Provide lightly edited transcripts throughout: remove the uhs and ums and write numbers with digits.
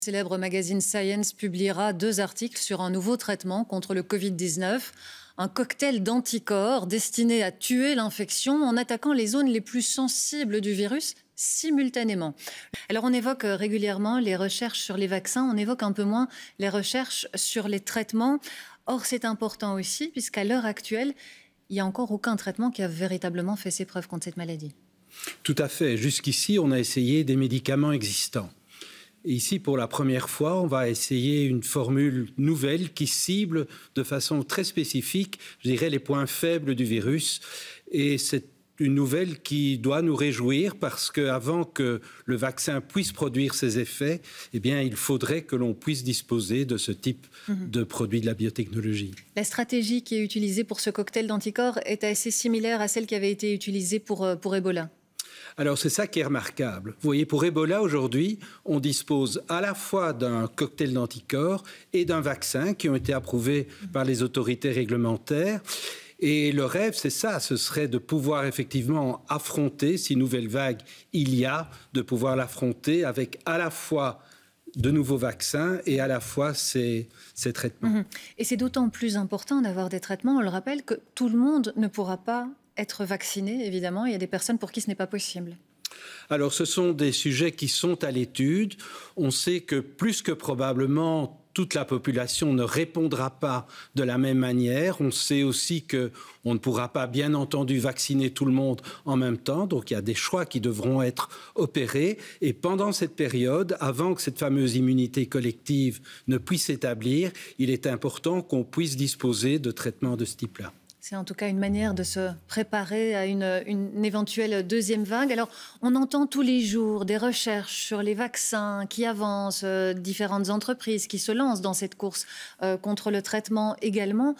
Le célèbre magazine Science publiera 2 articles sur un nouveau traitement contre le Covid-19, un cocktail d'anticorps destiné à tuer l'infection en attaquant les zones les plus sensibles du virus simultanément. Alors on évoque régulièrement les recherches sur les vaccins, on évoque un peu moins les recherches sur les traitements. Or c'est important aussi puisqu'à l'heure actuelle, il n'y a encore aucun traitement qui a véritablement fait ses preuves contre cette maladie. Tout à fait. Jusqu'ici, on a essayé des médicaments existants. Et ici, pour la première fois, on va essayer une formule nouvelle qui cible de façon très spécifique, je dirais, les points faibles du virus. Et c'est une nouvelle qui doit nous réjouir parce qu'avant que le vaccin puisse produire ses effets, eh bien, il faudrait que l'on puisse disposer de ce type de produit de la biotechnologie. La stratégie qui est utilisée pour ce cocktail d'anticorps est assez similaire à celle qui avait été utilisée pour Ebola. Alors, c'est ça qui est remarquable. Vous voyez, pour Ebola, aujourd'hui, on dispose à la fois d'un cocktail d'anticorps et d'un vaccin qui ont été approuvés par les autorités réglementaires. Et le rêve, c'est ça, ce serait de pouvoir effectivement affronter, si nouvelle vague il y a, de pouvoir l'affronter avec à la fois de nouveaux vaccins et à la fois ces traitements. Et c'est d'autant plus important d'avoir des traitements, on le rappelle, que tout le monde ne pourra pas être vacciné, évidemment. Il y a des personnes pour qui ce n'est pas possible. Alors, ce sont des sujets qui sont à l'étude. On sait que plus que probablement, toute la population ne répondra pas de la même manière. On sait aussi qu'on ne pourra pas, bien entendu, vacciner tout le monde en même temps. Donc, il y a des choix qui devront être opérés. Et pendant cette période, avant que cette fameuse immunité collective ne puisse s'établir, il est important qu'on puisse disposer de traitements de ce type-là. C'est en tout cas une manière de se préparer à une éventuelle deuxième vague. Alors, on entend tous les jours des recherches sur les vaccins qui avancent, différentes entreprises qui se lancent dans cette course contre le traitement également.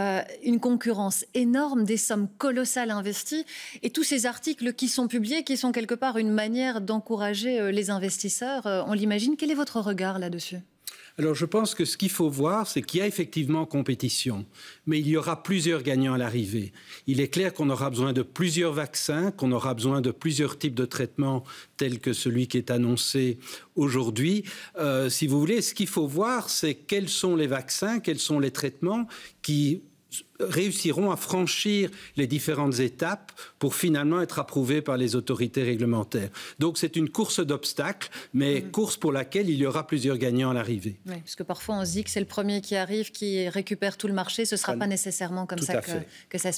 Une concurrence énorme, des sommes colossales investies. Et tous ces articles qui sont publiés, qui sont quelque part une manière d'encourager les investisseurs, on l'imagine. Quel est votre regard là-dessus ? Alors, je pense que ce qu'il faut voir, c'est qu'il y a effectivement compétition, mais il y aura plusieurs gagnants à l'arrivée. Il est clair qu'on aura besoin de plusieurs vaccins, qu'on aura besoin de plusieurs types de traitements tels que celui qui est annoncé aujourd'hui. Si vous voulez, ce qu'il faut voir, c'est quels sont les vaccins, quels sont les traitements qui réussiront à franchir les différentes étapes pour finalement être approuvés par les autorités réglementaires. Donc c'est une course d'obstacles, mais course pour laquelle il y aura plusieurs gagnants à l'arrivée. Oui, parce que parfois on se dit que c'est le premier qui arrive, qui récupère tout le marché. Ce ne sera pas nécessairement comme ça que ça se